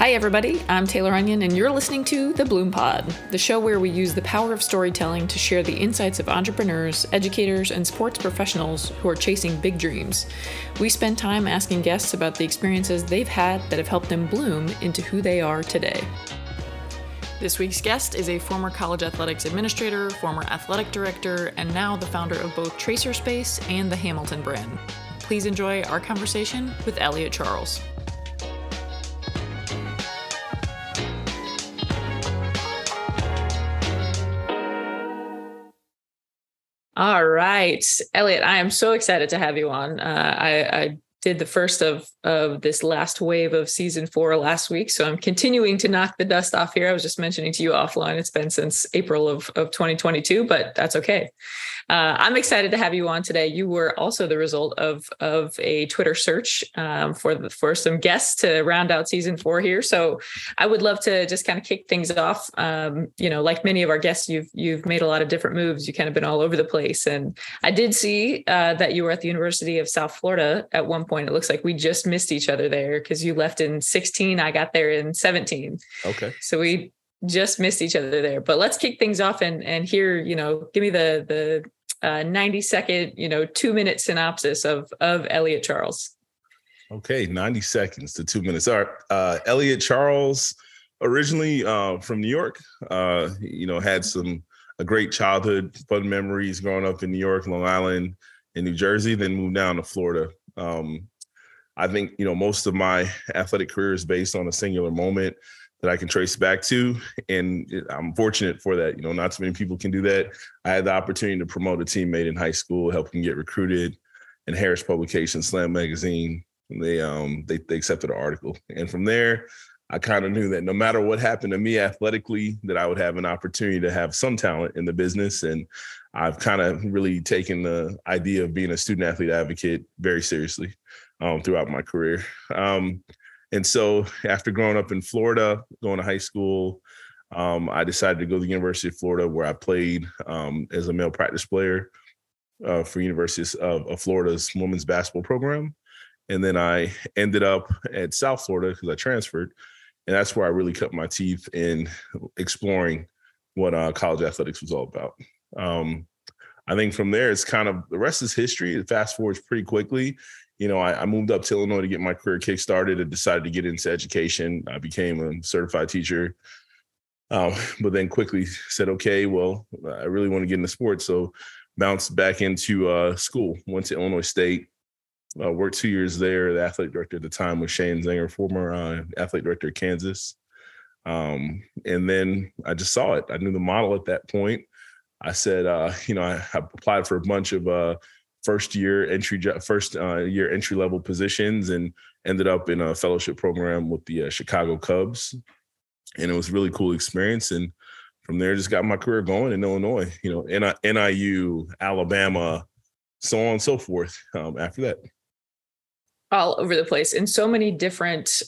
Hi, everybody. I'm Taylor Onion, and you're listening to The Bloom Pod, the show where we use the power of storytelling to share the insights of entrepreneurs, educators, and sports professionals who are chasing big dreams. We spend time asking guests about the experiences they've had that have helped them bloom into who they are today. This week's guest is a former college athletics administrator, former athletic director, and now the founder of both Tracer Space and the Hamilton brand. Please enjoy our conversation with Elliot Charles. All right, Elliot, I am so excited to have you on. I did the first of this last wave of season 4 last week, so I'm continuing to knock the dust off here. I was just mentioning to you offline, it's been since April of 2022, but that's okay. I'm excited to have you on today. You were also the result of a Twitter search for some guests to round out season 4 here. So I would love to just kind of kick things off. Like many of our guests, you've made a lot of different moves. You kind of been all over the place. And I did see that you were at the University of South Florida at one point. It looks like we just missed each other there because you left in 16. I got there in 17. Okay. So we just missed each other there. But let's kick things off and here, give me the 90-second, 2-minute synopsis of Elliot Charles. Okay, 90 seconds to 2 minutes. All right. Elliot Charles, originally from New York, had a great childhood, fun memories growing up in New York, Long Island, and New Jersey, then moved down to Florida. I think, most of my athletic career is based on a singular moment that I can trace back to. And I'm fortunate for that. Not too many people can do that. I had the opportunity to promote a teammate in high school, help him get recruited, and Harris Publications, Slam Magazine, they accepted an article. And from there, I kind of knew that no matter what happened to me athletically, that I would have an opportunity to have some talent in the business. And I've kind of really taken the idea of being a student athlete advocate very seriously throughout my career. And so after growing up in Florida, going to high school, I decided to go to the University of Florida, where I played as a male practice player for University of Florida's women's basketball program. And then I ended up at South Florida because I transferred. And that's where I really cut my teeth in exploring what college athletics was all about. I think from there, it's kind of the rest is history. It fast forwards pretty quickly. I moved up to Illinois to get my career kickstarted and decided to get into education. I became a certified teacher, but then quickly said, okay, well, I really want to get into sports. So bounced back into school, went to Illinois State, worked 2 years there. The athletic director at the time was Shane Zenger, former athletic director at Kansas. And then I just saw it. I knew the model at that point. I said, I applied for a bunch of first year entry level positions and ended up in a fellowship program with the Chicago Cubs. And it was a really cool experience. And from there, just got my career going in Illinois, NIU, Alabama, so on and so forth after that. All over the place in so many different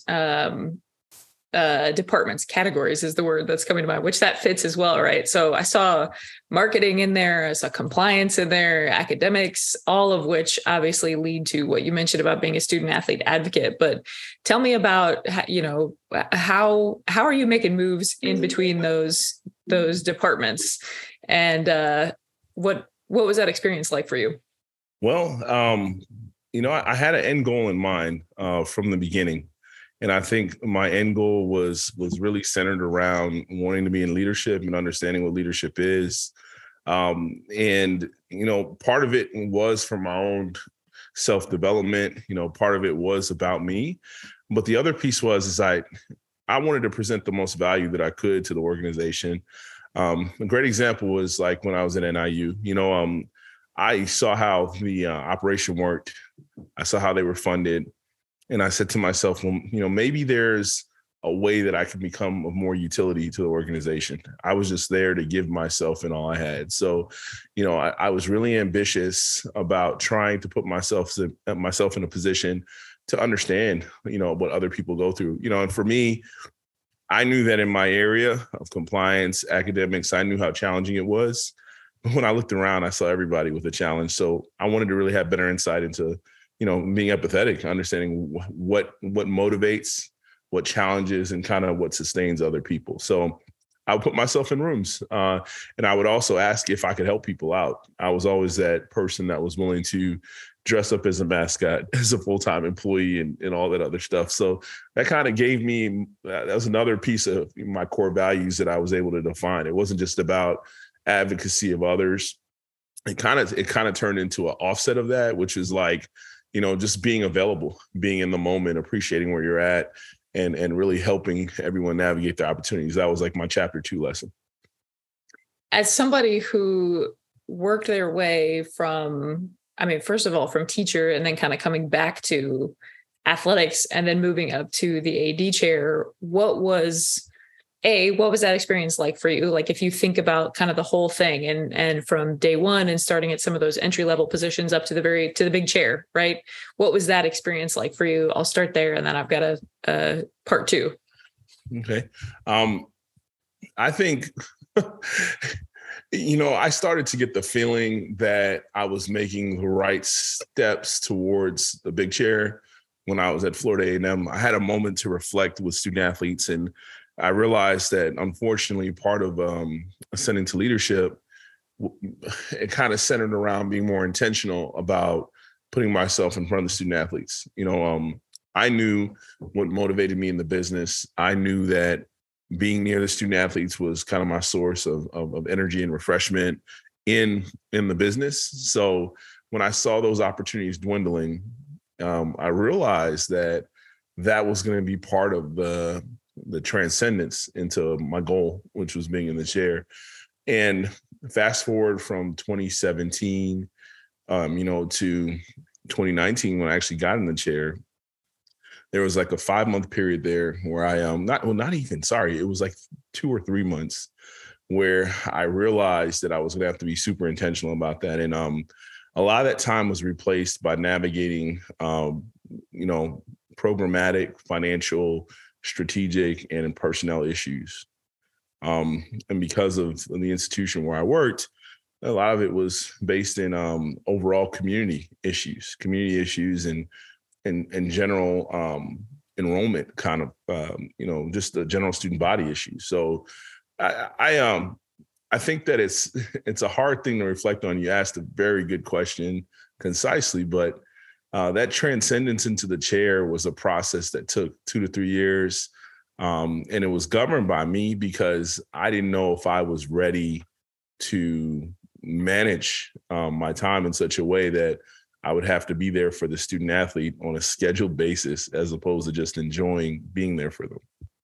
departments. Categories is the word that's coming to mind, which that fits as well, right? So I saw marketing in there, I saw compliance in there, academics, all of which obviously lead to what you mentioned about being a student athlete advocate. But tell me about, how are you making moves in between those departments, and what was that experience like for you? Well, I had an end goal in mind from the beginning. And I think my end goal was really centered around wanting to be in leadership and understanding what leadership is. And part of it was for my own self-development. Part of it was about me. But the other piece was I wanted to present the most value that I could to the organization. A great example was like when I was at NIU. I saw how the operation worked. I saw how they were funded. And I said to myself, well, maybe there's a way that I can become of more utility to the organization. I was just there to give myself and all I had. So, I was really ambitious about trying to put myself in a position to understand, what other people go through, and for me, I knew that in my area of compliance, academics, I knew how challenging it was. But when I looked around, I saw everybody with a challenge. So I wanted to really have better insight into, being empathetic, understanding what motivates what challenges and kind of what sustains other people. So I would put myself in rooms, and I would also ask if I could help people out. I was always that person that was willing to dress up as a mascot, as a full-time employee, and all that other stuff. So that kind of gave me, that was another piece of my core values that I was able to define. It wasn't just about advocacy of others. It kind of turned into an offset of that, which is like, just being available, being in the moment, appreciating where you're at, and really helping everyone navigate their opportunities. That was like my chapter 2 lesson. As somebody who worked their way from, first of all, from teacher and then kind of coming back to athletics and then moving up to the AD chair, what was that experience like for you? Like if you think about kind of the whole thing and from day one and starting at some of those entry level positions up to the big chair, right? What was that experience like for you? I'll start there and then I've got a part 2. Okay. I think, I started to get the feeling that I was making the right steps towards the big chair when I was at Florida A&M. I had a moment to reflect with student athletes, and I realized that, unfortunately, part of ascending to leadership, it kind of centered around being more intentional about putting myself in front of the student athletes. I knew what motivated me in the business. I knew that being near the student athletes was kind of my source of energy and refreshment in the business. So when I saw those opportunities dwindling, I realized that was going to be part of the transcendence into my goal, which was being in the chair. And fast forward from 2017, to 2019, when I actually got in the chair, there was like a 5-month period there where I it was like 2 or 3 months where I realized that I was going to have to be super intentional about that. And a lot of that time was replaced by navigating, programmatic, financial, strategic, and personnel issues. And because of the institution where I worked, a lot of it was based in overall community issues and general enrollment kind of, just the general student body issues. So I think that it's a hard thing to reflect on. You asked a very good question concisely, but that transcendence into the chair was a process that took 2 to 3 years. And it was governed by me because I didn't know if I was ready to manage my time in such a way that I would have to be there for the student athlete on a scheduled basis, as opposed to just enjoying being there for them.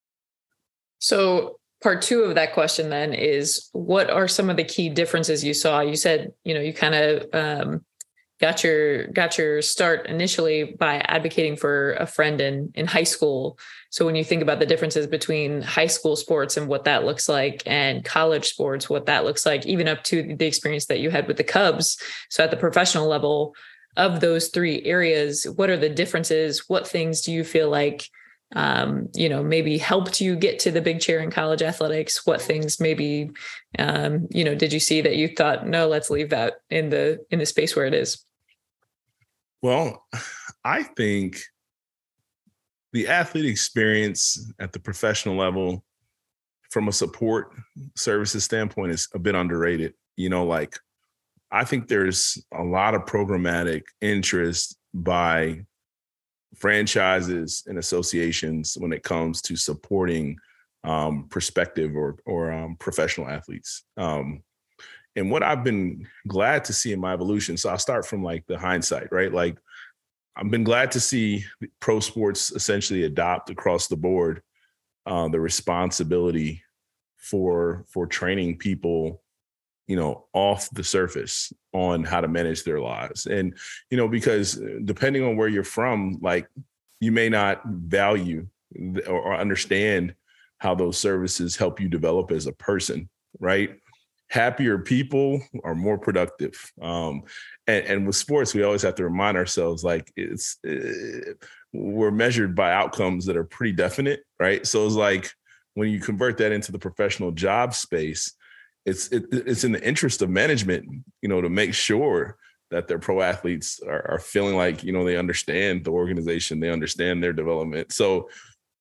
So part 2 of that question then is, what are some of the key differences you saw? You said, you kind of got your start initially by advocating for a friend in high school. So when you think about the differences between high school sports and what that looks like, and college sports, what that looks like, even up to the experience that you had with the Cubs. So at the professional level of those 3 areas, what are the differences? What things do you feel like, maybe helped you get to the big chair in college athletics? What things maybe, did you see that you thought, no, let's leave that in the space where it is? Well, I think the athlete experience at the professional level from a support services standpoint is a bit underrated. I think there's a lot of programmatic interest by franchises and associations when it comes to supporting prospective or professional athletes. And what I've been glad to see in my evolution, so I'll start from like the hindsight, right? Like I've been glad to see pro sports essentially adopt across the board the responsibility for training people, off the surface on how to manage their lives. And, because depending on where you're from, like you may not value or understand how those services help you develop as a person, right? Happier people are more productive. And with sports, we always have to remind ourselves, like we're measured by outcomes that are pretty definite, right? So it's like when you convert that into the professional job space, it's in the interest of management, to make sure that their pro athletes are feeling like, they understand the organization, they understand their development. So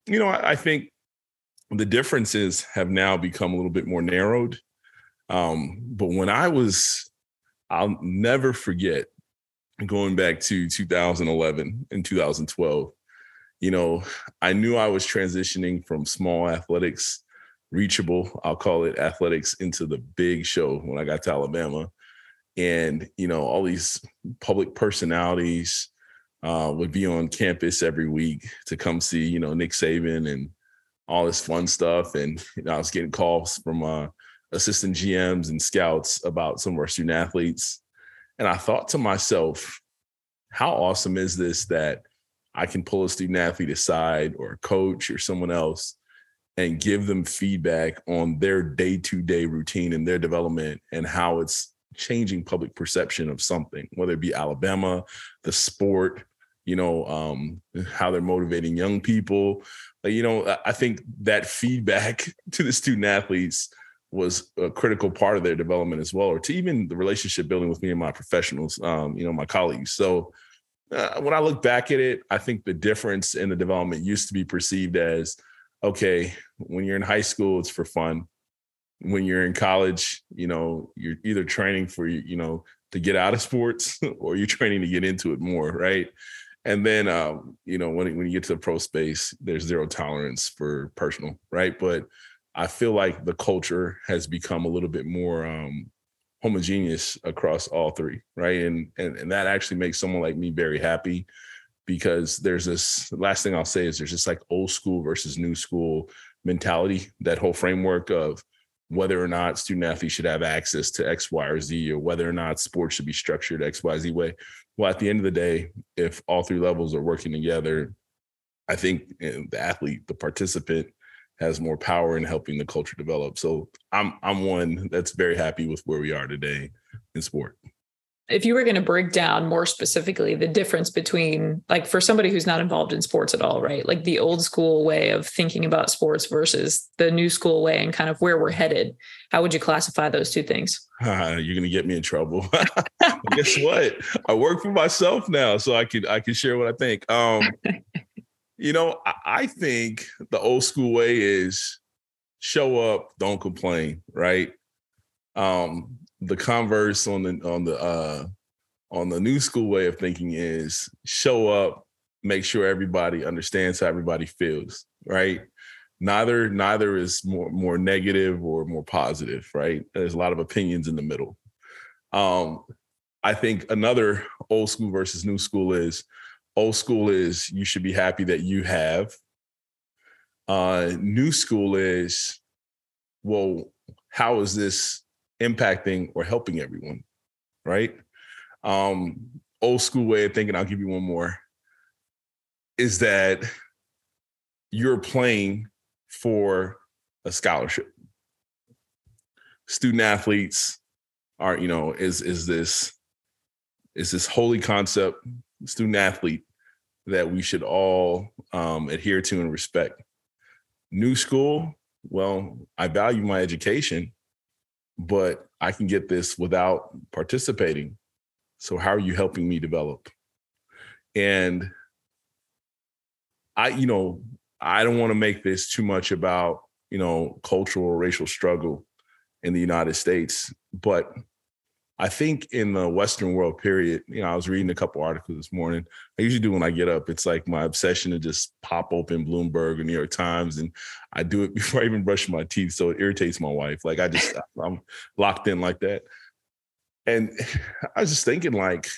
I think the differences have now become a little bit more narrowed. But I'll never forget going back to 2011 and 2012. I knew I was transitioning from small athletics, reachable, I'll call it athletics, into the big show when I got to Alabama. And, all these public personalities would be on campus every week to come see, Nick Saban and all this fun stuff. And I was getting calls from assistant GMs and scouts about some of our student athletes. And I thought to myself, how awesome is this that I can pull a student athlete aside or a coach or someone else and give them feedback on their day-to-day routine and their development and how it's changing public perception of something, whether it be Alabama, the sport, how they're motivating young people. I think that feedback to the student athletes was a critical part of their development as well, or to even the relationship building with me and my professionals, my colleagues. So when I look back at it, I think the difference in the development used to be perceived as, okay, when you're in high school, it's for fun. When you're in college, you're either training for, to get out of sports or you're training to get into it more, right? And then, when you get to the pro space, there's zero tolerance for personal, right? But I feel like the culture has become a little bit more homogeneous across all three, right? And that actually makes someone like me very happy, because there's this, last thing I'll say is there's this like old school versus new school mentality, that whole framework of whether or not student athletes should have access to X, Y, or Z, or whether or not sports should be structured X, Y, Z way. Well, at the end of the day, if all three levels are working together, I think the athlete, the participant, has more power in helping the culture develop. So I'm one that's very happy with where we are today in sport. If you were going to break down more specifically the difference between, like, for somebody who's not involved in sports at all, right? Like the old school way of thinking about sports versus the new school way and kind of where we're headed, how would you classify those two things? You're going to get me in trouble. Guess what? I work for myself now, so I can share what I think. I think the old school way is show up, don't complain, right? The converse on the new school way of thinking is show up, make sure everybody understands how everybody feels, right? Neither is more negative or more positive, right? There's a lot of opinions in the middle. I think another old school versus new school is, old school is you should be happy that you have. New school is, well, how is this impacting or helping everyone, right? Old school way of thinking, I'll give you one more, is that you're playing for a scholarship. Student athletes are, is this holy concept, student athlete, that we should all adhere to and respect. New school, well, I value my education, but I can get this without participating. So how are you helping me develop? And I don't want to make this too much about, cultural or racial struggle in the United States, but I think in the Western world, period, I was reading a couple articles this morning. I usually do when I get up. It's like my obsession to just pop open Bloomberg or New York Times, and I do it before I even brush my teeth. So it irritates my wife. Like I'm locked in like that. And I was just thinking, like,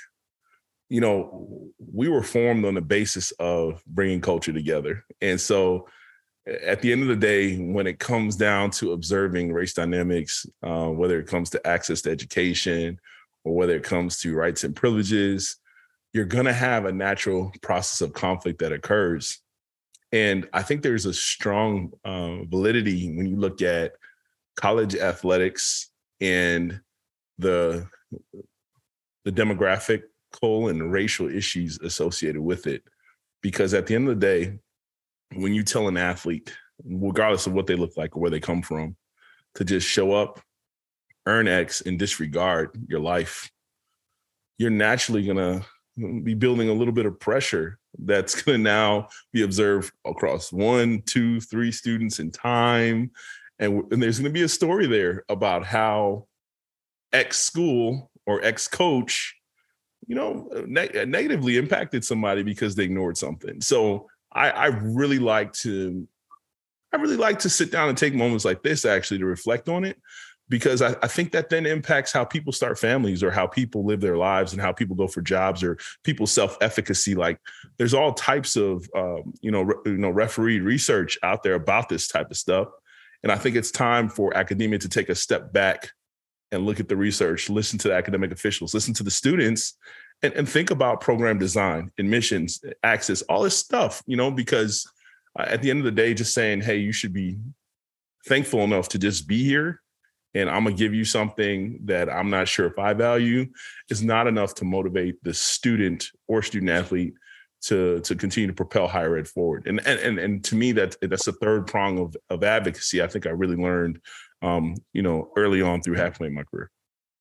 we were formed on the basis of bringing culture together. And so at the end of the day, when it comes down to observing race dynamics, whether it comes to access to education or whether it comes to rights and privileges, you're going to have a natural process of conflict that occurs. And I think there's a strong validity when you look at college athletics and the demographic and racial issues associated with it. Because at the end of the day, when you tell an athlete, regardless of what they look like or where they come from, to just show up, earn X, and disregard your life, you're naturally going to be building a little bit of pressure that's going to now be observed across 1, 2, 3 students in time. And there's going to be a story there about how X school or X coach, negatively impacted somebody because they ignored something. So I really like to sit down and take moments like this actually to reflect on it, because I think that then impacts how people start families or how people live their lives and how people go for jobs or people's self-efficacy. Like there's all types of, refereed research out there about this type of stuff. And I think it's time for academia to take a step back and look at the research, listen to the academic officials, listen to the students, and think about program design, admissions, access, all this stuff, because at the end of the day, just saying, hey, you should be thankful enough to just be here, and I'm going to give you something that I'm not sure if I value, is not enough to motivate the student or student athlete to continue to propel higher ed forward. And to me, that's the third prong of advocacy I think I really learned, early on through halfway in my career.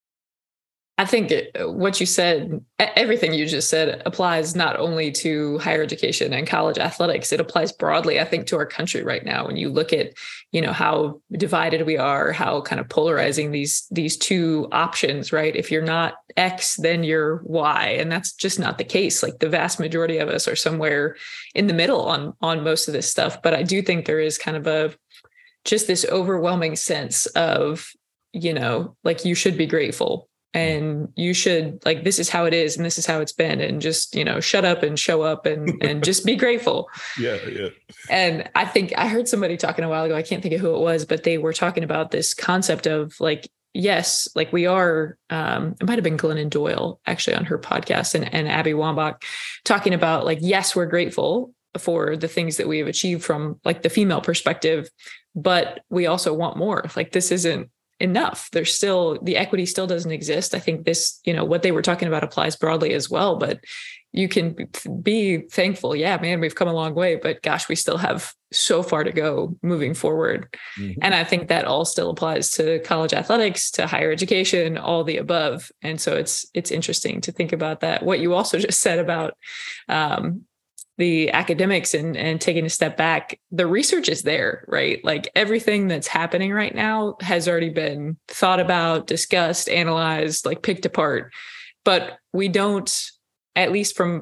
I think what you said, everything you just said, applies not only to higher education and college athletics, it applies broadly, I think, to our country right now. When you look at, how divided we are, how kind of polarizing these two options, right? If you're not X, then you're Y. And that's just not the case. Like the vast majority of us are somewhere in the middle on most of this stuff. But I do think there is kind of just this overwhelming sense of, like you should be grateful. And you should, like, this is how it is and this is how it's been, and just, shut up and show up and just be grateful. Yeah. And I think I heard somebody talking a while ago, I can't think of who it was, but they were talking about this concept of like, yes, like we are, it might've been Glennon Doyle actually on her podcast and Abby Wambach talking about like, yes, we're grateful for the things that we have achieved from like the female perspective, but we also want more. Like this isn't enough. There's still, the equity still doesn't exist. I think this, what they were talking about applies broadly as well, but you can be thankful. Yeah, man, we've come a long way, but gosh, we still have so far to go moving forward. Mm-hmm. And I think that all still applies to college athletics, to higher education, all the above. And so it's interesting to think about that. What you also just said about, the academics and taking a step back, the research is there, right? Like everything that's happening right now has already been thought about, discussed, analyzed, like picked apart. But we don't, at least from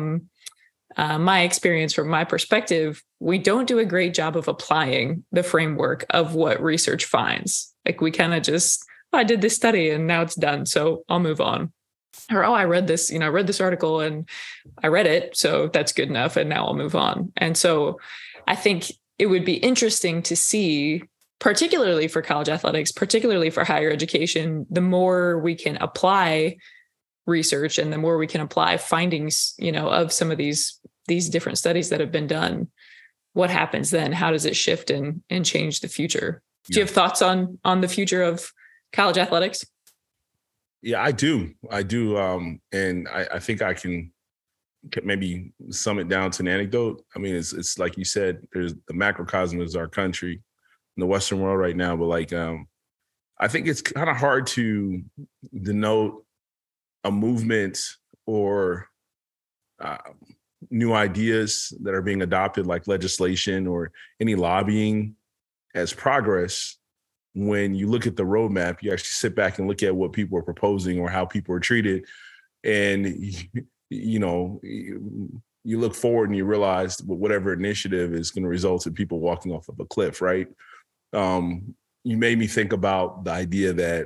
my experience, from my perspective, we don't do a great job of applying the framework of what research finds. Like we kind of just, I did this study and now it's done, so I'll move on. Or, I read this, I read this article and I read it, so that's good enough. And now I'll move on. And so I think it would be interesting to see, particularly for college athletics, particularly for higher education, the more we can apply research and the more we can apply findings, of some of these different studies that have been done, what happens then? How does it shift and change the future? Do you have thoughts on the future of college athletics? Yeah, I do. And I think I can maybe sum it down to an anecdote. I mean, it's like you said, there's the macrocosm is our country in the Western world right now. But like, I think it's kind of hard to denote a movement or new ideas that are being adopted, like legislation or any lobbying, as progress. When you look at the roadmap, you actually sit back and look at what people are proposing or how people are treated. And, you look forward and you realize whatever initiative is going to result in people walking off of a cliff, right? You made me think about the idea that,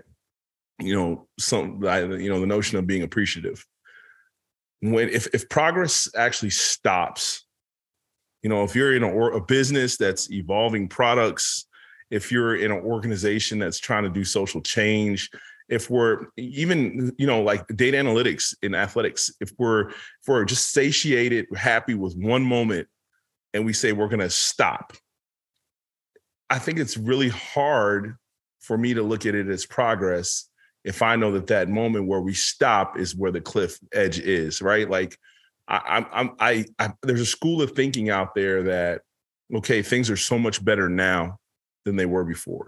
the notion of being appreciative. If progress actually stops, if you're in a business that's evolving products, if you're in an organization that's trying to do social change, if we're even, like data analytics in athletics, if we're just satiated, happy with one moment, and we say we're going to stop, I think it's really hard for me to look at it as progress if I know that moment where we stop is where the cliff edge is, right? Like there's a school of thinking out there that, okay, things are so much better now than they were before.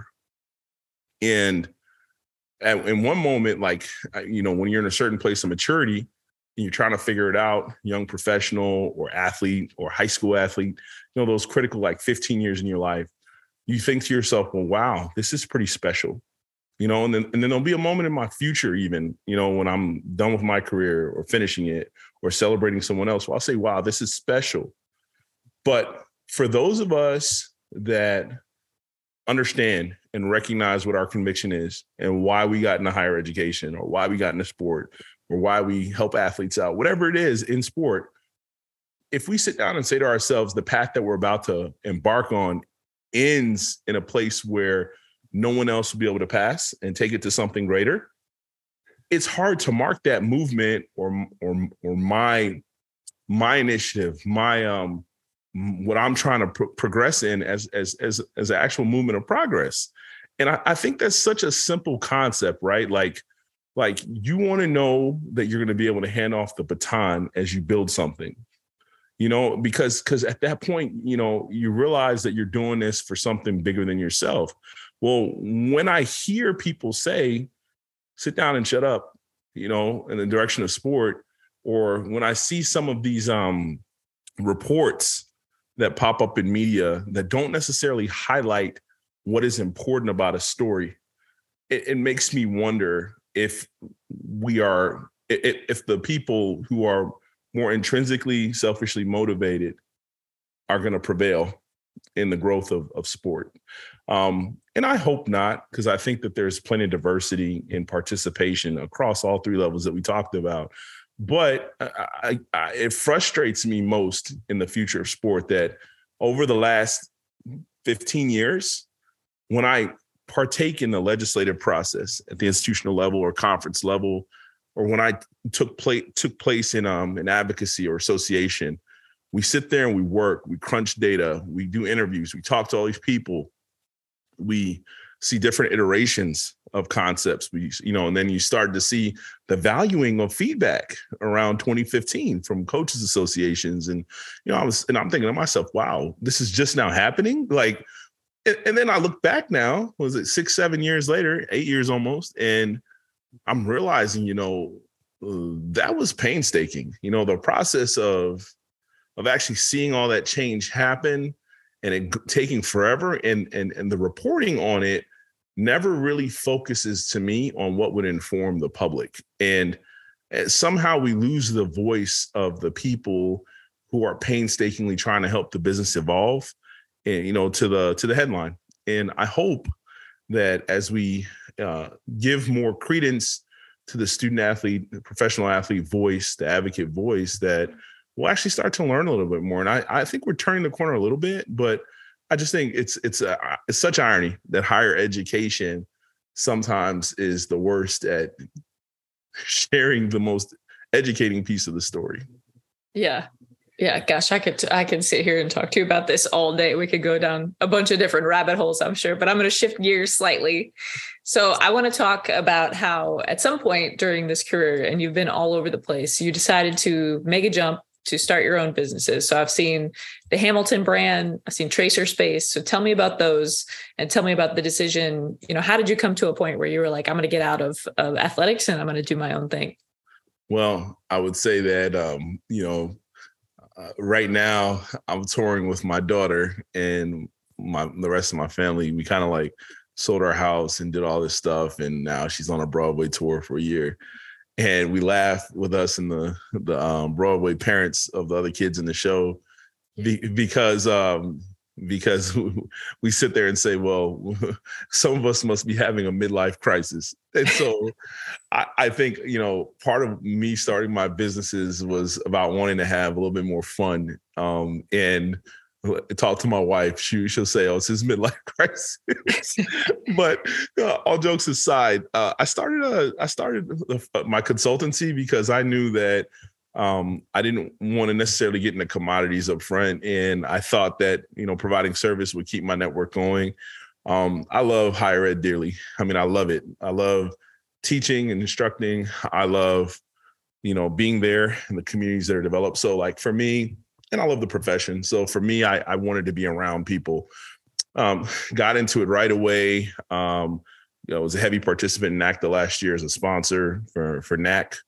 And in one moment, like, when you're in a certain place of maturity, you're trying to figure it out, young professional or athlete or high school athlete, those critical like 15 years in your life, you think to yourself, well, wow, this is pretty special. And then there'll be a moment in my future, even, when I'm done with my career or finishing it or celebrating someone else, I'll say, wow, this is special. But for those of us that understand and recognize what our conviction is and why we got into higher education or why we got into sport or why we help athletes out, whatever it is in sport, if we sit down and say to ourselves, the path that we're about to embark on ends in a place where no one else will be able to pass and take it to something greater, it's hard to mark that movement or my initiative, my what I'm trying to progress in as an actual movement of progress. And I think that's such a simple concept, right? Like you want to know that you're going to be able to hand off the baton as you build something, because at that point, you realize that you're doing this for something bigger than yourself. Well, when I hear people say, sit down and shut up, in the direction of sport, or when I see some of these reports that pop up in media that don't necessarily highlight what is important about a story, it makes me wonder if the people who are more intrinsically selfishly motivated are going to prevail in the growth of sport. And I hope not, because I think that there's plenty of diversity in participation across all three levels that we talked about. But it frustrates me most in the future of sport that over the last 15 years, when I partake in the legislative process at the institutional level or conference level, or when I took place in an advocacy or association, we sit there and we work, we crunch data, we do interviews, we talk to all these people, we see different iterations of concepts, and then you start to see the valuing of feedback around 2015 from coaches associations. And, I'm thinking to myself, wow, this is just now happening. And then I look back now, was it 6-7 years later, 8 years almost. And I'm realizing, that was painstaking, the process of actually seeing all that change happen and it taking forever and the reporting on it never really focuses to me on what would inform the public. And somehow we lose the voice of the people who are painstakingly trying to help the business evolve and, to the headline. And I hope that as we give more credence to the student athlete, the professional athlete voice, the advocate voice, that we'll actually start to learn a little bit more. And I think we're turning the corner a little bit, but I just think it's such irony that higher education sometimes is the worst at sharing the most educating piece of the story. Yeah. Yeah. Gosh, I could sit here and talk to you about this all day. We could go down a bunch of different rabbit holes, I'm sure, but I'm going to shift gears slightly. So I want to talk about how at some point during this career, and you've been all over the place, you decided to make a jump to start your own businesses. So I've seen the Hamilton brand, I've seen Tracer Space. So tell me about those and tell me about the decision. How did you come to a point where you were like, I'm going to get out of athletics and I'm going to do my own thing? Well, I would say that, right now I'm touring with my daughter and the rest of my family. We kind of sold our house and did all this stuff. And now she's on a Broadway tour for a year. And we laugh with us and the Broadway parents of the other kids in the show because we sit there and say, well, some of us must be having a midlife crisis. And so I think, part of me starting my businesses was about wanting to have a little bit more fun and talk to my wife. She'll say, oh, it's his midlife crisis. But all jokes aside, I started my consultancy because I knew that I didn't want to necessarily get into commodities up front. And I thought that, providing service would keep my network going. I love higher ed dearly. I mean, I love it. I love teaching and instructing. I love, being there in the communities that are developed. So for me, and I love the profession. So for me, I wanted to be around people. Got into it right away. Was a heavy participant in NACDA last year as a sponsor for NAC.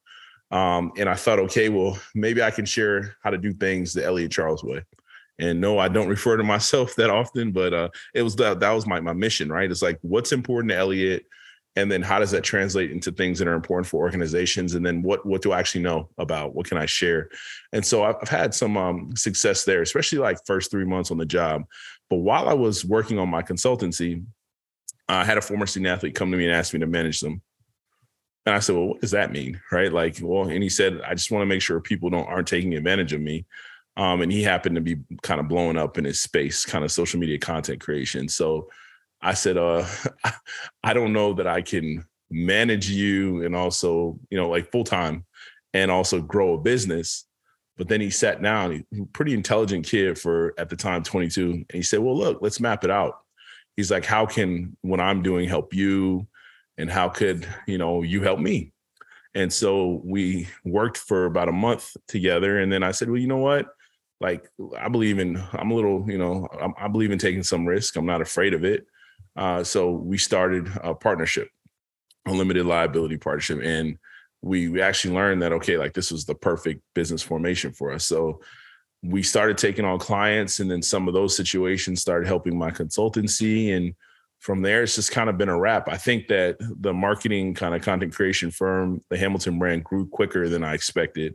And I thought, okay, well, maybe I can share how to do things the Elliot Charles way. And no, I don't refer to myself that often, but that was my mission, right? It's like, what's important to Elliot? And then how does that translate into things that are important for organizations? And then what do I actually know about? What can I share? And so I've had some success there, especially like first 3 months on the job. But while I was working on my consultancy, I had a former student athlete come to me and ask me to manage them. And I said, well, what does that mean? Right? Like, well, and he said, I just want to make sure people aren't taking advantage of me. And he happened to be kind of blowing up in his space, kind of social media content creation. So I said, I don't know that I can manage you and also, like full time and also grow a business. But then he sat down, he's a pretty intelligent kid for, at the time, 22. And he said, well, look, let's map it out. He's like, how can what I'm doing help you? And how could, you help me? And so we worked for about a month together. And then I said, well, you know what? Like, I believe in taking some risk. I'm not afraid of it. So we started a partnership, a limited liability partnership. And we actually learned that, okay, like this was the perfect business formation for us. So we started taking on clients, and then some of those situations started helping my consultancy. And from there, it's just kind of been a wrap. I think that the marketing kind of content creation firm, the Hamilton brand, grew quicker than I expected.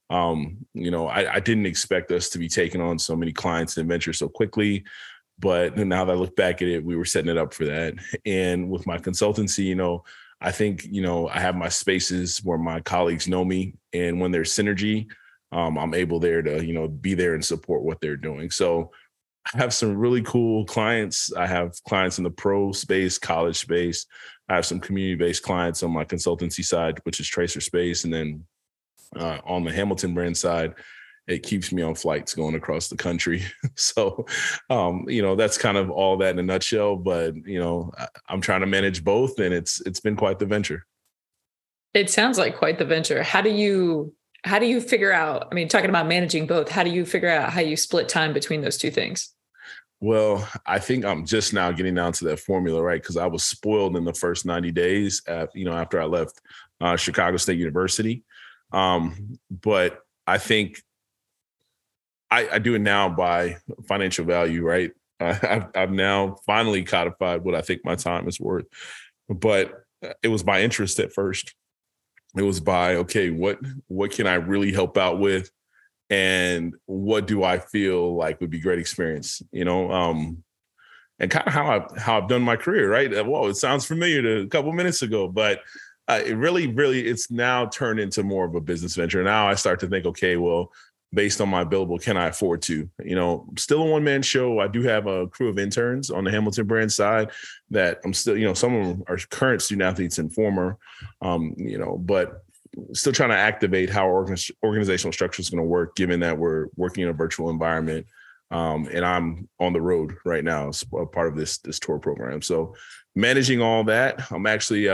I didn't expect us to be taking on so many clients and ventures so quickly, but now that I look back at it, we were setting it up for that. And with my consultancy, I think, I have my spaces where my colleagues know me, and when there's synergy, I'm able there to, be there and support what they're doing. So I have some really cool clients. I have clients in the pro space, college space. I have some community-based clients on my consultancy side, which is Tracer Space. And then on the Hamilton brand side, it keeps me on flights going across the country. So, that's kind of all that in a nutshell. But, I'm trying to manage both, and it's been quite the venture. It sounds like quite the venture. How do you figure out, talking about managing both, how do you figure out how you split time between those two things? Well, I think I'm just now getting down to that formula, right? Because I was spoiled in the first 90 days, after I left Chicago State University. But I think I do it now by financial value, right? I've now finally codified what I think my time is worth. But it was by interest at first. It was by, okay, what can I really help out with? And what do I feel like would be great experience, and kind of how I've done my career, right? Well, it sounds familiar to a couple minutes ago, but it really, it's now turned into more of a business venture. Now I start to think, okay, well, based on my billable, can I afford to, still a one-man show. I do have a crew of interns on the Hamilton brand side that I'm still, some of them are current student athletes and former, but still trying to activate how our organizational structure is going to work, given that we're working in a virtual environment. And I'm on the road right now as a part of this tour program. So managing all that, I'm actually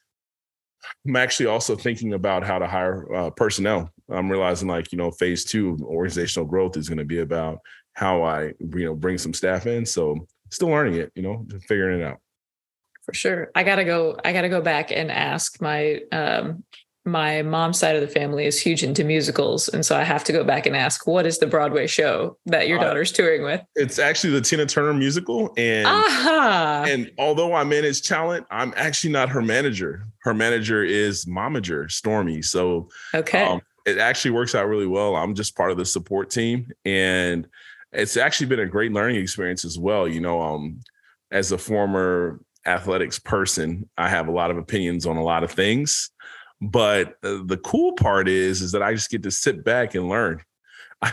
also thinking about how to hire personnel. I'm realizing phase 2 of organizational growth is going to be about how I, bring some staff in. So still learning it, figuring it out. For sure. I gotta go back and ask my mom's side of the family is huge into musicals. And so I have to go back and ask, what is the Broadway show that your daughter's touring with? It's actually the Tina Turner musical. And although I manage talent, I'm actually not her manager. Her manager is momager, Stormy. So okay. It actually works out really well. I'm just part of the support team. And it's actually been a great learning experience as well. As a former athletics person, I have a lot of opinions on a lot of things. But the cool part is that I just get to sit back and learn. I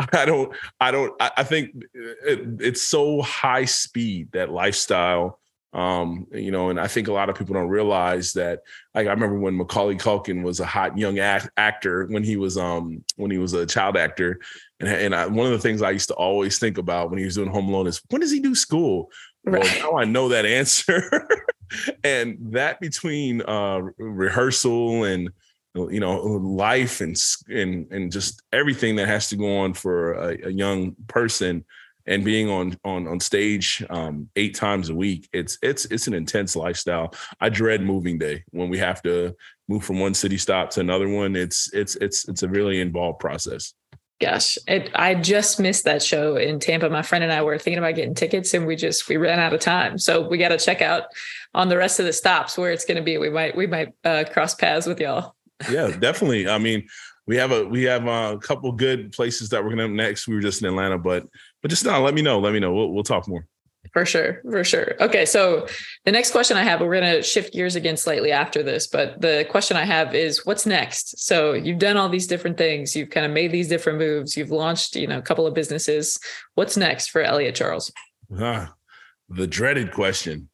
think it's so high speed, that lifestyle, and I think a lot of people don't realize that. Like, I remember when Macaulay Culkin was a hot young actor when he was a child actor. And one of the things I used to always think about when he was doing Home Alone is, when does he do school? Right. Well, now I know that answer. And that between rehearsal and life and just everything that has to go on for a young person, and being on stage 8 times a week, it's an intense lifestyle. I dread moving day when we have to move from one city stop to another one. It's a really involved process. Gosh, I just missed that show in Tampa. My friend and I were thinking about getting tickets, and we ran out of time. So we got to check out on the rest of the stops where it's going to be. We might cross paths with y'all. Yeah, definitely. I mean, we have a couple good places that we're going to next. We were just in Atlanta, but just now, let me know. We'll talk more. For sure. Okay. So the next question I have, we're going to shift gears again slightly after this, but the question I have is what's next? So you've done all these different things. You've kind of made these different moves. You've launched, a couple of businesses. What's next for Elliot Charles? The dreaded question.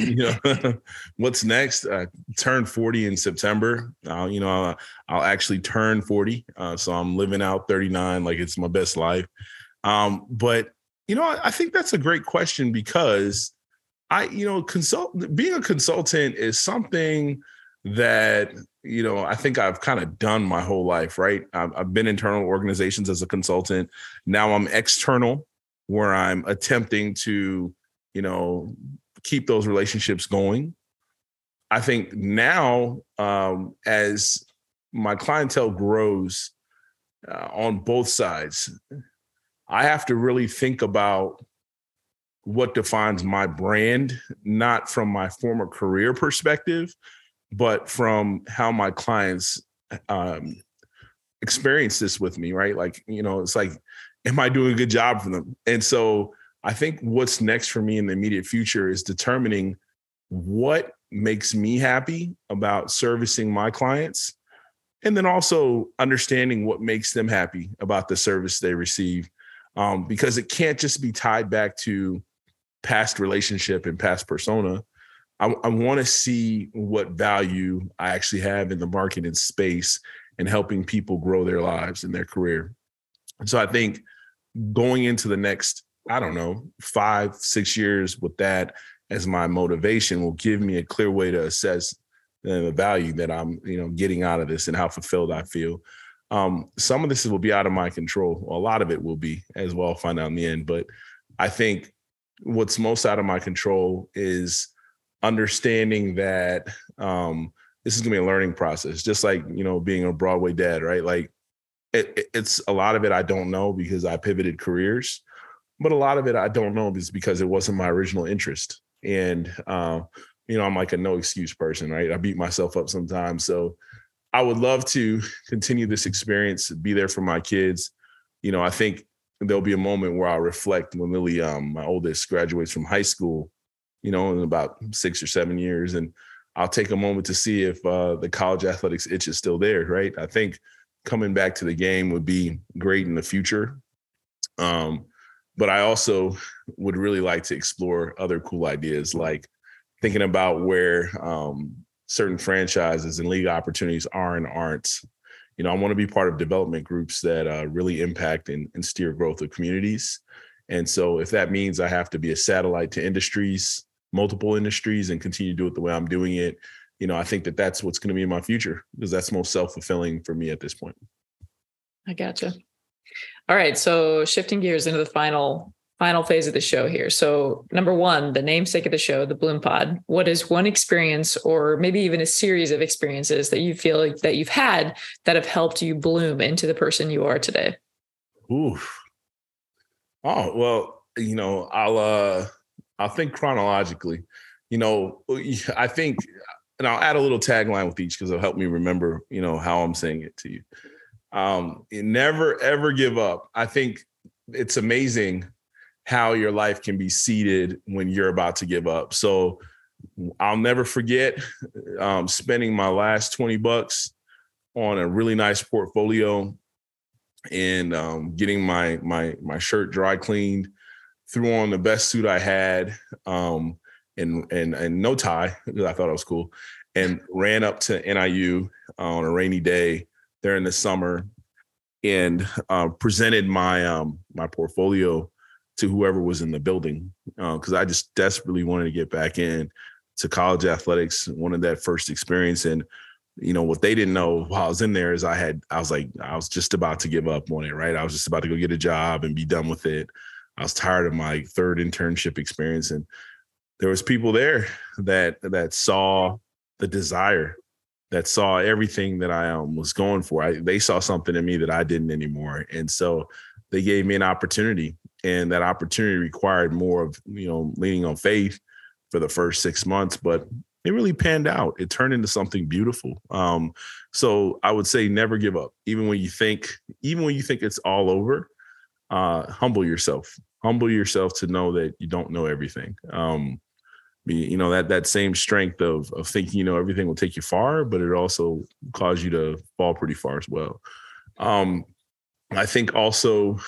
What's next? Turn 40 in September. I'll actually turn 40. So I'm living out 39 like it's my best life. But I think that's a great question because being a consultant is something that, I think I've kind of done my whole life, right? I've been internal organizations as a consultant. Now I'm external where I'm attempting to, keep those relationships going. I think now, as my clientele grows on both sides, I have to really think about what defines my brand, not from my former career perspective, but from how my clients experience this with me, right? Like, it's like, am I doing a good job for them? And so I think what's next for me in the immediate future is determining what makes me happy about servicing my clients, and then also understanding what makes them happy about the service they receive. Because it can't just be tied back to past relationship and past persona. I want to see what value I actually have in the marketing space and helping people grow their lives and their career. And so I think going into the next, 5-6 years with that as my motivation will give me a clear way to assess the value that I'm, getting out of this and how fulfilled I feel. Some of this will be out of my control. A lot of it will be as well. I'll find out in the end. But I think what's most out of my control is understanding that this is going to be a learning process, just like, being a Broadway dad, right? Like it's a lot of it I don't know because I pivoted careers, but a lot of it I don't know is because it wasn't my original interest. And, I'm like a no excuse person, right? I beat myself up sometimes. So I would love to continue this experience, be there for my kids. I think there'll be a moment where I'll reflect when Lily, my oldest, graduates from high school, in about 6 or 7 years. And I'll take a moment to see if the college athletics itch is still there, right? I think coming back to the game would be great in the future. But I also would really like to explore other cool ideas, like thinking about where certain franchises and league opportunities are and aren't. I want to be part of development groups that really impact and steer growth of communities. And so if that means I have to be a satellite to industries, multiple industries, and continue to do it the way I'm doing it, I think that that's what's going to be in my future because that's most self-fulfilling for me at this point. I gotcha. All right. So shifting gears into the final phase of the show here. So number one, the namesake of the show, the Bloom Pod. What is one experience or maybe even a series of experiences that you feel like that you've had that have helped you bloom into the person you are today? Oof. Oh, well, I'll think chronologically. I think, and I'll add a little tagline with each because it'll help me remember, how I'm saying it to you. Never, ever give up. I think it's amazing how your life can be seeded when you're about to give up. So I'll never forget spending my last $20 on a really nice portfolio and getting my shirt dry cleaned, threw on the best suit I had and no tie because I thought it was cool, and ran up to NIU on a rainy day there in the summer and presented my my portfolio to whoever was in the building because I just desperately wanted to get back in to college athletics, wanted that first experience. And, what they didn't know while I was in there is I was just about to give up on it, right? I was just about to go get a job and be done with it. I was tired of my third internship experience. And there was people there that saw the desire that saw everything that I was going for. They saw something in me that I didn't anymore. And so they gave me an opportunity, and that opportunity required more of, leaning on faith for the first 6 months, but it really panned out. It turned into something beautiful. So I would say never give up. Even when you think it's all over, humble yourself to know that you don't know everything. That same strength of thinking, everything will take you far, but it also cause you to fall pretty far as well. I think also,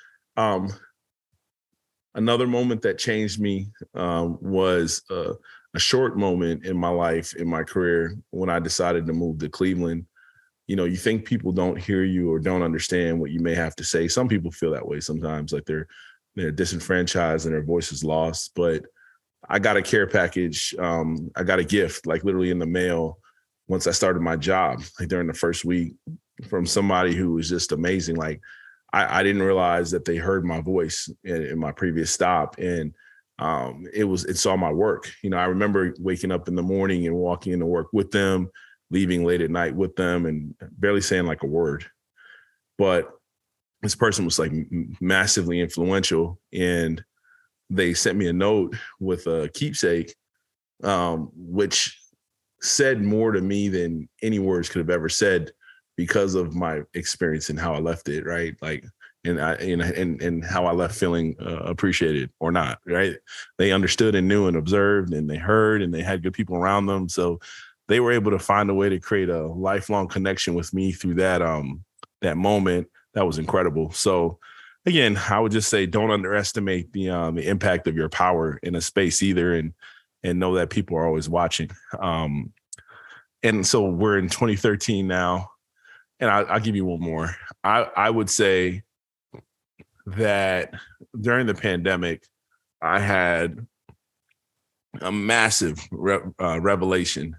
another moment that changed me was a short moment in my life, in my career, when I decided to move to Cleveland. You think people don't hear you or don't understand what you may have to say. Some people feel that way sometimes, like they're disenfranchised and their voice is lost. But I got a care package. I got a gift, like literally in the mail once I started my job, like during the first week, from somebody who was just amazing. Like I didn't realize that they heard my voice in my previous stop. And it saw my work. I remember waking up in the morning and walking into work with them, leaving late at night with them, and barely saying like a word. But this person was like massively influential, and they sent me a note with a keepsake, which said more to me than any words could have ever said, because of my experience and how I left it, right? Like, and how I left feeling appreciated or not, right? They understood and knew and observed, and they heard, and they had good people around them. So they were able to find a way to create a lifelong connection with me through that moment. That was incredible. So again, I would just say, don't underestimate the impact of your power in a space either, and know that people are always watching. And so we're in 2013 now, and I'll give you one more. I would say that during the pandemic, I had a massive revelation.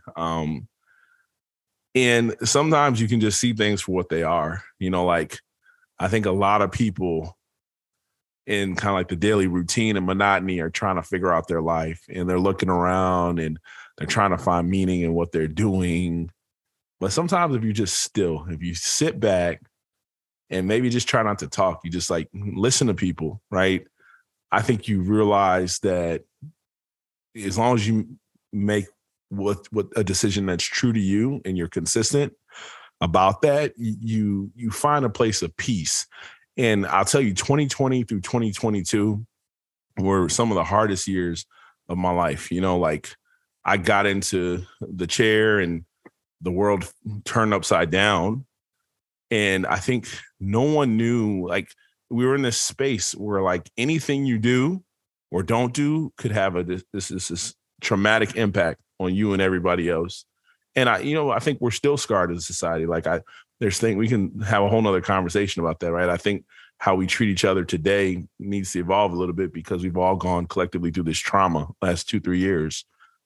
And sometimes you can just see things for what they are. Like, I think a lot of people in kind of like the daily routine and monotony are trying to figure out their life, and they're looking around and they're trying to find meaning in what they're doing. But sometimes if you sit back and maybe just try not to talk, you just like listen to people, right? I think you realize that as long as you make what a decision that's true to you and you're consistent about that, you find a place of peace. And I'll tell you, 2020 through 2022 were some of the hardest years of my life. Like, I got into the chair and the world turned upside down. And I think no one knew, like, we were in this space where like anything you do or don't do could have this traumatic impact on you and everybody else. And I think we're still scarred as a society. Like, we can have a whole nother conversation about that, right? I think how we treat each other today needs to evolve a little bit, because we've all gone collectively through this trauma last 2-3 years.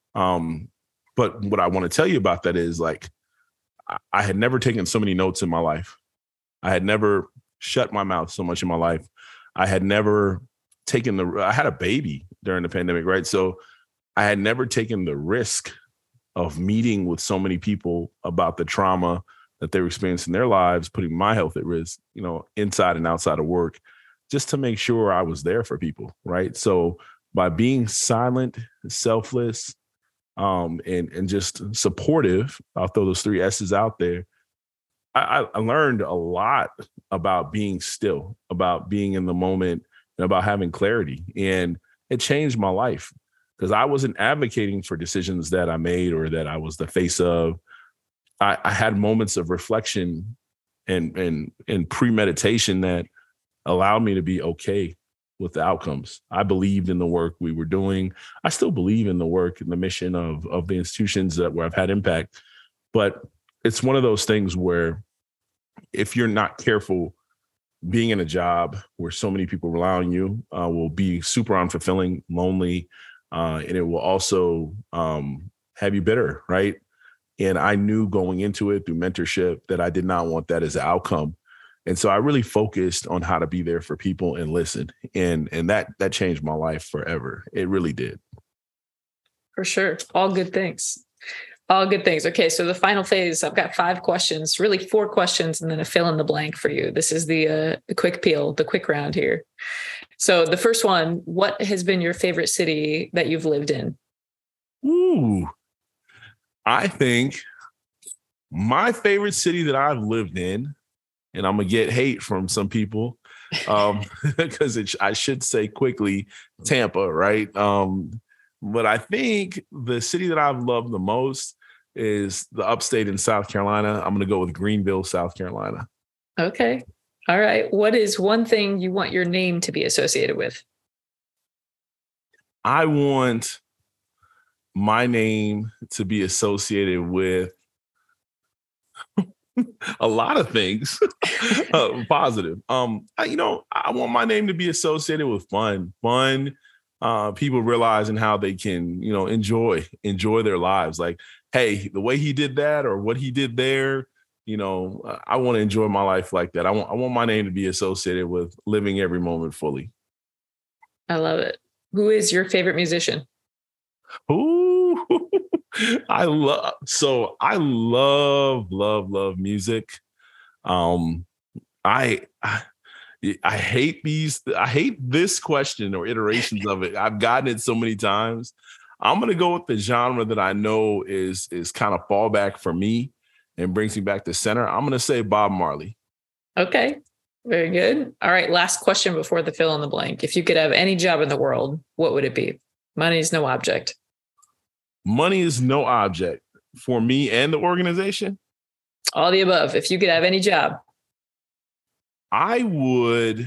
But what I want to tell you about that is, like, I had never taken so many notes in my life. I had never shut my mouth so much in my life. I had never I had a baby during the pandemic, right? So I had never taken the risk of meeting with so many people about the trauma that they were experiencing in their lives, putting my health at risk, inside and outside of work, just to make sure I was there for people, right? So by being silent, selfless, and just supportive, I'll throw those 3 S's out there, I learned a lot about being still, about being in the moment, and about having clarity. And it changed my life, because I wasn't advocating for decisions that I made or that I was the face of. I had moments of reflection and premeditation that allowed me to be okay with the outcomes. I believed in the work we were doing. I still believe in the work and the mission of the institutions where I've had impact. But it's one of those things where if you're not careful, being in a job where so many people rely on you will be super unfulfilling, lonely, and it will also have you bitter, right? And I knew going into it through mentorship that I did not want that as an outcome. And so I really focused on how to be there for people and listen. And that changed my life forever. It really did. For sure. All good things. All good things. Okay, so the final phase, I've got 5 questions, really 4 questions, and then a fill in the blank for you. This is the quick peel, the quick round here. So the first one, what has been your favorite city that you've lived in? Ooh, I think my favorite city that I've lived in, and I'm gonna get hate from some people, because I should say quickly Tampa, right? But I think the city that I've loved the most is the upstate in South Carolina. I'm gonna go with Greenville, South Carolina. Okay. All right. What is one thing you want your name to be associated with? I want my name to be associated with a lot of things positive. I want my name to be associated with fun, people realizing how they can, enjoy their lives. Like, hey, the way he did that or what he did there, I want to enjoy my life like that. I want my name to be associated with living every moment fully. I love it. Who is your favorite musician? Ooh, I love music. I hate this question or iterations of it. I've gotten it so many times. I'm gonna go with the genre that I know is kind of fallback for me and brings me back to center. I'm gonna say Bob Marley. Okay. Very good. All right. Last question before the fill in the blank. If you could have any job in the world, what would it be? Money is no object. Money is no object for me and the organization. All the above. If you could have any job. I would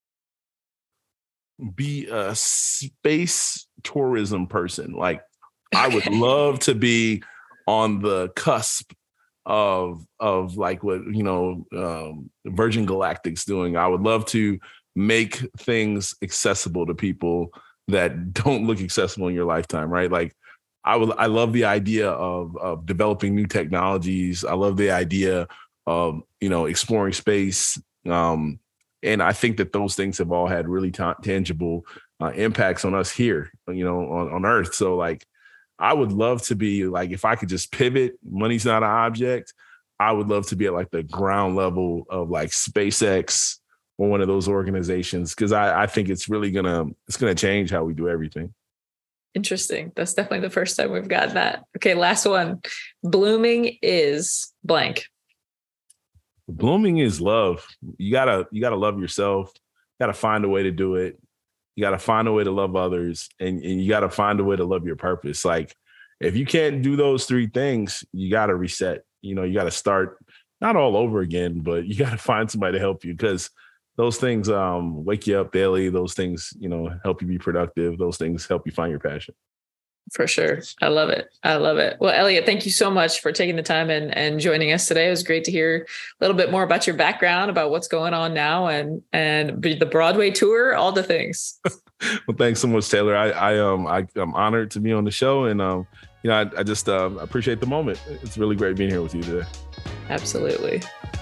be a space tourism person. Like, I would love to be on the cusp of like what Virgin Galactic's doing. I would love to make things accessible to people that don't look accessible in your lifetime, right? Like, I love the idea of developing new technologies. I love the idea of exploring space. And I think that those things have all had really tangible impacts on us here, on Earth. So, like, I would love to be like, if I could just pivot, money's not an object, I would love to be at like the ground level of like SpaceX or one of those organizations, because I think it's really gonna change how we do everything. Interesting. That's definitely the first time we've gotten that. Okay, last one. Blooming is blank. Blooming is love. You gotta love yourself. You gotta find a way to do it. You gotta find a way to love others, and you gotta find a way to love your purpose. Like, if you can't do those 3 things, you gotta reset. You gotta start not all over again, but you gotta find somebody to help you, because those things wake you up daily. Those things, help you be productive. Those things help you find your passion. For sure. I love it. I love it. Well, Elliot, thank you so much for taking the time and joining us today. It was great to hear a little bit more about your background, about what's going on now and the Broadway tour, all the things. Well, thanks so much, Taylor. I'm honored to be on the show, and I just appreciate the moment. It's really great being here with you today. Absolutely.